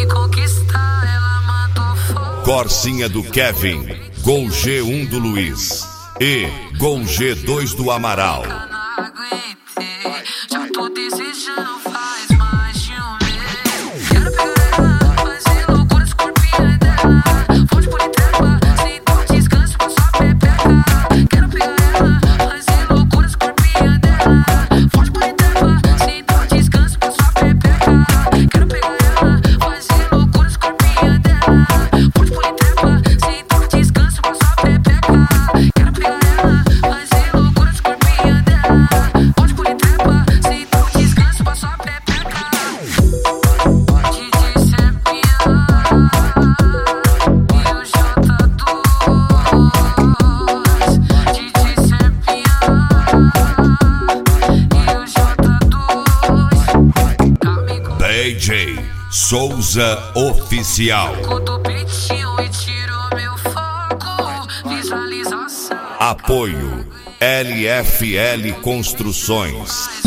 Corsinha do Kevin, Gol G1 do Luiz e Gol G2 do Amaral. Já tô desejando faz mais de um mês. Quero pegar ela, fazer loucura, esse corpinho é dela. Fonte por inteira, sem dar descanso pra sua pepeca. Quero pegar ela, fazer loucura, esse corpinho é dela. Fonte por inteira, sem dar descanso pra sua pepeca. Quero pegar ela, fazer loucura, esse corpinho é dela. Fonte por inteira, sem dar descanso pra sua pepeca. Quero pegar ela, fazer loucura, esse corpinho é dela. Fonte por inteira, sem dar descanso pra sua pepeca. DJ Serpinha e o J2. DJ Serpinha e o J2. DJ Souza Oficial. Cuto peitinho e tiro meu foco. Visualização. Apoio LFL Construções.